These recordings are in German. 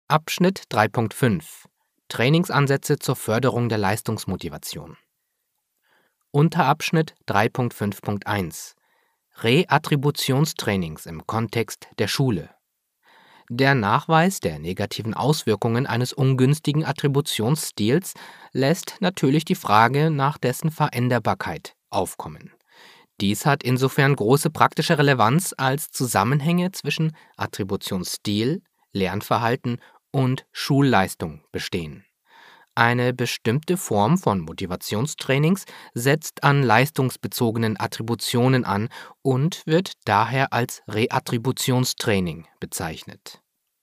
Abschnitt 3.5 Trainingsansätze zur Förderung der Leistungsmotivation. Unterabschnitt 3.5.1 Reattributionstrainings im Kontext der Schule. Der Nachweis der negativen Auswirkungen eines ungünstigen Attributionsstils lässt natürlich die Frage nach dessen Veränderbarkeit aufkommen. Dies hat insofern große praktische Relevanz, als Zusammenhänge zwischen Attributionsstil, Lernverhalten und Schulleistung bestehen. Eine bestimmte Form von Motivationstrainings setzt an leistungsbezogenen Attributionen an und wird daher als Reattributionstraining bezeichnet.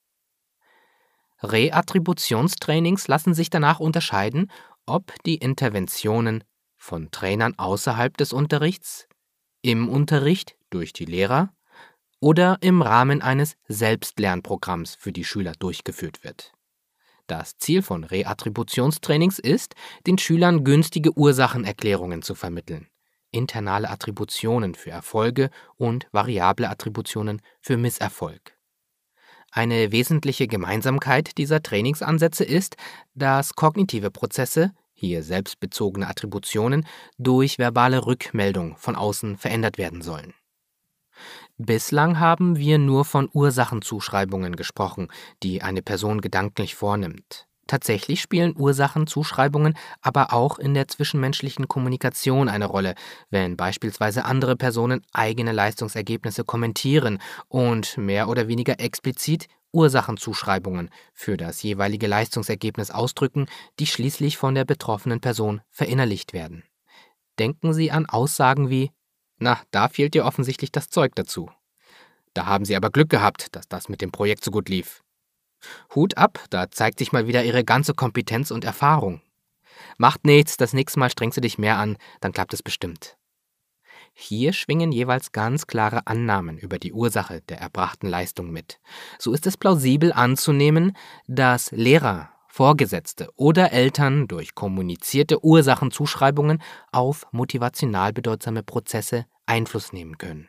Reattributionstrainings lassen sich danach unterscheiden, ob die Interventionen von Trainern außerhalb des Unterrichts, im Unterricht durch die Lehrer oder im Rahmen eines Selbstlernprogramms für die Schüler durchgeführt wird. Das Ziel von Reattributionstrainings ist, den Schülern günstige Ursachenerklärungen zu vermitteln, internale Attributionen für Erfolge und variable Attributionen für Misserfolg. Eine wesentliche Gemeinsamkeit dieser Trainingsansätze ist, dass kognitive Prozesse, hier selbstbezogene Attributionen, durch verbale Rückmeldung von außen verändert werden sollen. Bislang haben wir nur von Ursachenzuschreibungen gesprochen, die eine Person gedanklich vornimmt. Tatsächlich spielen Ursachenzuschreibungen aber auch in der zwischenmenschlichen Kommunikation eine Rolle, wenn beispielsweise andere Personen eigene Leistungsergebnisse kommentieren und mehr oder weniger explizit Ursachenzuschreibungen für das jeweilige Leistungsergebnis ausdrücken, die schließlich von der betroffenen Person verinnerlicht werden. Denken Sie an Aussagen wie: „Na, da fehlt dir offensichtlich das Zeug dazu. Da haben Sie aber Glück gehabt, dass das mit dem Projekt so gut lief. Hut ab, da zeigt sich mal wieder Ihre ganze Kompetenz und Erfahrung. Macht nichts, das nächste Mal strengst du dich mehr an, dann klappt es bestimmt." Hier schwingen jeweils ganz klare Annahmen über die Ursache der erbrachten Leistung mit. So ist es plausibel anzunehmen, dass Lehrer, Vorgesetzte oder Eltern durch kommunizierte Ursachenzuschreibungen auf motivational bedeutsame Prozesse Einfluss nehmen können.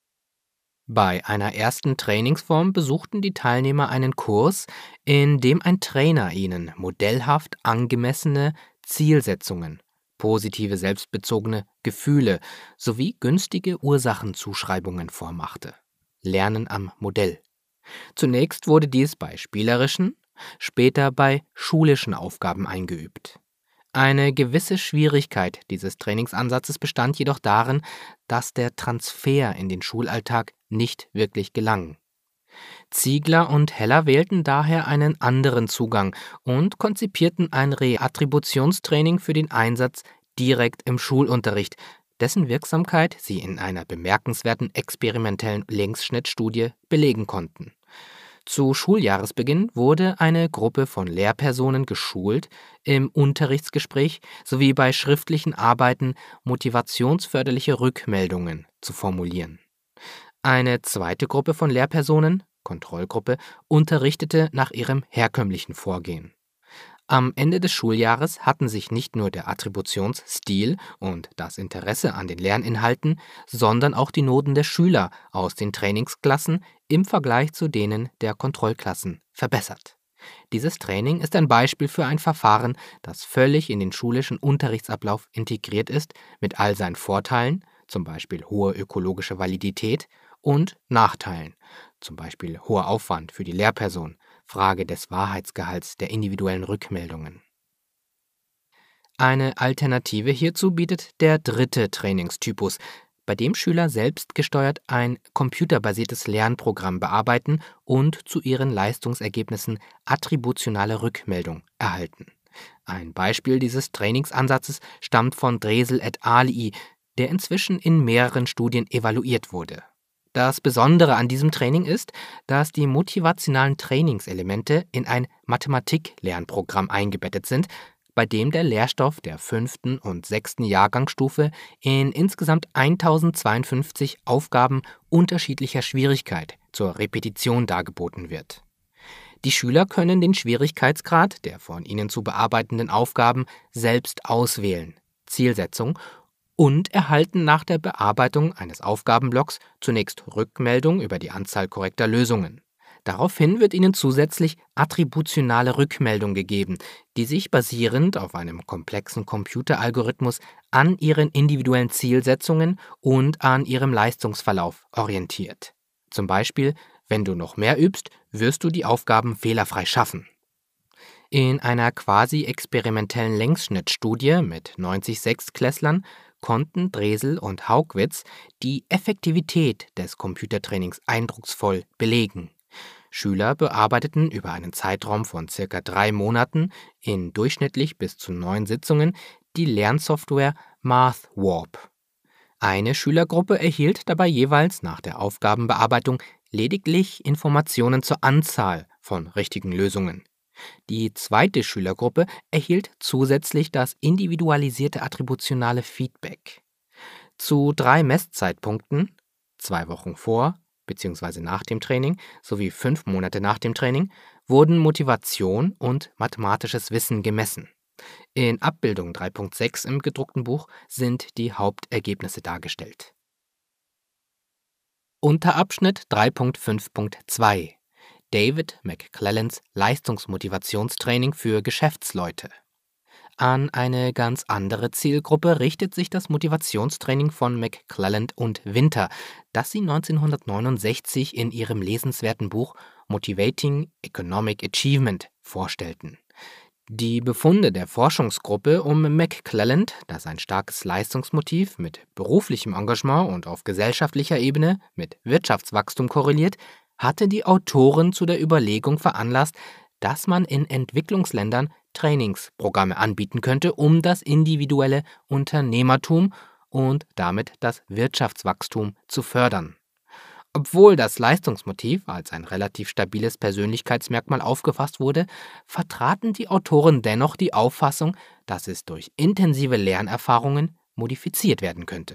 Bei einer ersten Trainingsform besuchten die Teilnehmer einen Kurs, in dem ein Trainer ihnen modellhaft angemessene Zielsetzungen, positive selbstbezogene Gefühle sowie günstige Ursachenzuschreibungen vormachte. Lernen am Modell. Zunächst wurde dies bei spielerischen, später bei schulischen Aufgaben eingeübt. Eine gewisse Schwierigkeit dieses Trainingsansatzes bestand jedoch darin, dass der Transfer in den Schulalltag nicht wirklich gelang. Ziegler und Heller wählten daher einen anderen Zugang und konzipierten ein Reattributionstraining für den Einsatz direkt im Schulunterricht, dessen Wirksamkeit sie in einer bemerkenswerten experimentellen Längsschnittstudie belegen konnten. Zu Schuljahresbeginn wurde eine Gruppe von Lehrpersonen geschult, im Unterrichtsgespräch sowie bei schriftlichen Arbeiten motivationsförderliche Rückmeldungen zu formulieren. Eine zweite Gruppe von Lehrpersonen, Kontrollgruppe, unterrichtete nach ihrem herkömmlichen Vorgehen. Am Ende des Schuljahres hatten sich nicht nur der Attributionsstil und das Interesse an den Lerninhalten, sondern auch die Noten der Schüler aus den Trainingsklassen im Vergleich zu denen der Kontrollklassen verbessert. Dieses Training ist ein Beispiel für ein Verfahren, das völlig in den schulischen Unterrichtsablauf integriert ist, mit all seinen Vorteilen, zum Beispiel hohe ökologische Validität, und Nachteilen, zum Beispiel hoher Aufwand für die Lehrperson, Frage des Wahrheitsgehalts der individuellen Rückmeldungen. Eine Alternative hierzu bietet der dritte Trainingstypus, bei dem Schüler selbstgesteuert ein computerbasiertes Lernprogramm bearbeiten und zu ihren Leistungsergebnissen attributionale Rückmeldung erhalten. Ein Beispiel dieses Trainingsansatzes stammt von Dresel et al., der inzwischen in mehreren Studien evaluiert wurde. Das Besondere an diesem Training ist, dass die motivationalen Trainingselemente in ein Mathematik-Lernprogramm eingebettet sind, bei dem der Lehrstoff der 5. und 6. Jahrgangsstufe in insgesamt 1052 Aufgaben unterschiedlicher Schwierigkeit zur Repetition dargeboten wird. Die Schüler können den Schwierigkeitsgrad der von ihnen zu bearbeitenden Aufgaben selbst auswählen, Zielsetzung, und erhalten nach der Bearbeitung eines Aufgabenblocks zunächst Rückmeldung über die Anzahl korrekter Lösungen. Daraufhin wird ihnen zusätzlich attributionale Rückmeldung gegeben, die sich basierend auf einem komplexen Computeralgorithmus an ihren individuellen Zielsetzungen und an ihrem Leistungsverlauf orientiert. Zum Beispiel, wenn du noch mehr übst, wirst du die Aufgaben fehlerfrei schaffen. In einer quasi experimentellen Längsschnittstudie mit 90 Sechstklässlern konnten Dresel und Haugwitz die Effektivität des Computertrainings eindrucksvoll belegen. Schüler bearbeiteten über einen Zeitraum von ca. 3 Monaten in durchschnittlich bis zu 9 Sitzungen die Lernsoftware MathWarp. Eine Schülergruppe erhielt dabei jeweils nach der Aufgabenbearbeitung lediglich Informationen zur Anzahl von richtigen Lösungen. Die zweite Schülergruppe erhielt zusätzlich das individualisierte attributionale Feedback. Zu 3 Messzeitpunkten, 2 Wochen vor bzw. nach dem Training sowie 5 Monate nach dem Training, wurden Motivation und mathematisches Wissen gemessen. In Abbildung 3.6 im gedruckten Buch sind die Hauptergebnisse dargestellt. Unterabschnitt 3.5.2 David McClellans Leistungsmotivationstraining für Geschäftsleute. An eine ganz andere Zielgruppe richtet sich das Motivationstraining von McClelland und Winter, das sie 1969 in ihrem lesenswerten Buch Motivating Economic Achievement vorstellten. Die Befunde der Forschungsgruppe um McClelland, das ein starkes Leistungsmotiv mit beruflichem Engagement und auf gesellschaftlicher Ebene mit Wirtschaftswachstum korreliert, hatte die Autoren zu der Überlegung veranlasst, dass man in Entwicklungsländern Trainingsprogramme anbieten könnte, um das individuelle Unternehmertum und damit das Wirtschaftswachstum zu fördern. Obwohl das Leistungsmotiv als ein relativ stabiles Persönlichkeitsmerkmal aufgefasst wurde, vertraten die Autoren dennoch die Auffassung, dass es durch intensive Lernerfahrungen modifiziert werden könnte.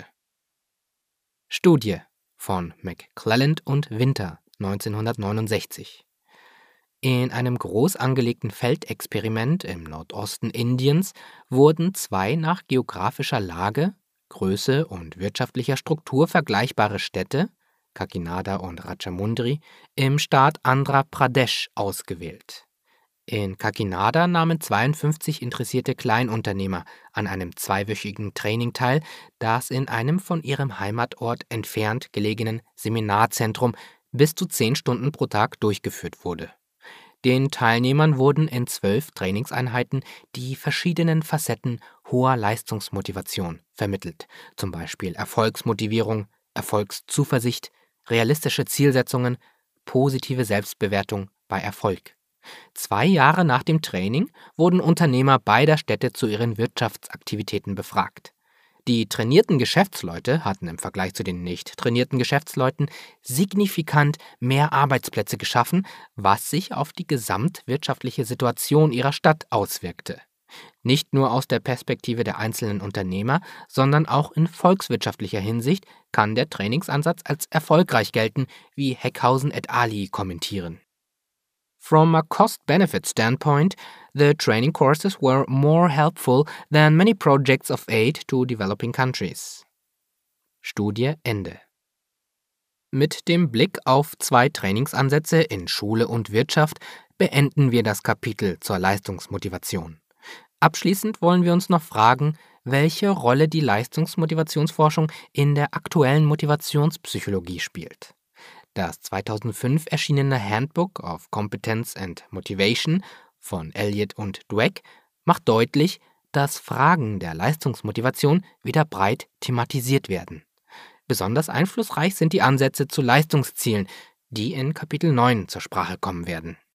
Studie von McClelland und Winter 1969. In einem groß angelegten Feldexperiment im Nordosten Indiens wurden 2 nach geografischer Lage, Größe und wirtschaftlicher Struktur vergleichbare Städte, Kakinada und Rajamundry, im Staat Andhra Pradesh ausgewählt. In Kakinada nahmen 52 interessierte Kleinunternehmer an einem 2-wöchigen Training teil, das in einem von ihrem Heimatort entfernt gelegenen Seminarzentrum bis zu 10 Stunden pro Tag durchgeführt wurde. Den Teilnehmern wurden in 12 Trainingseinheiten die verschiedenen Facetten hoher Leistungsmotivation vermittelt, zum Beispiel Erfolgsmotivierung, Erfolgszuversicht, realistische Zielsetzungen, positive Selbstbewertung bei Erfolg. 2 Jahre nach dem Training wurden Unternehmer beider Städte zu ihren Wirtschaftsaktivitäten befragt. Die trainierten Geschäftsleute hatten im Vergleich zu den nicht trainierten Geschäftsleuten signifikant mehr Arbeitsplätze geschaffen, was sich auf die gesamtwirtschaftliche Situation ihrer Stadt auswirkte. Nicht nur aus der Perspektive der einzelnen Unternehmer, sondern auch in volkswirtschaftlicher Hinsicht kann der Trainingsansatz als erfolgreich gelten, wie Heckhausen et al. Kommentieren. From a cost-benefit standpoint, the training courses were more helpful than many projects of aid to developing countries. Studie Ende. Mit dem Blick auf 2 Trainingsansätze in Schule und Wirtschaft beenden wir das Kapitel zur Leistungsmotivation. Abschließend wollen wir uns noch fragen, welche Rolle die Leistungsmotivationsforschung in der aktuellen Motivationspsychologie spielt. Das 2005 erschienene Handbook of Competence and Motivation von Elliott und Dweck macht deutlich, dass Fragen der Leistungsmotivation wieder breit thematisiert werden. Besonders einflussreich sind die Ansätze zu Leistungszielen, die in Kapitel 9 zur Sprache kommen werden.